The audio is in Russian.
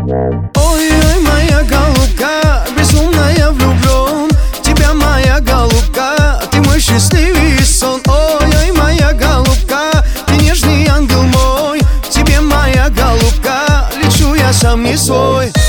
Ой-ой, моя голубка, безумно я влюблен в тебя, моя голубка, ты мой счастливый сон. Ой-ой, моя голубка, ты нежный ангел мой, в тебе, моя голубка, лечу я сам не свой.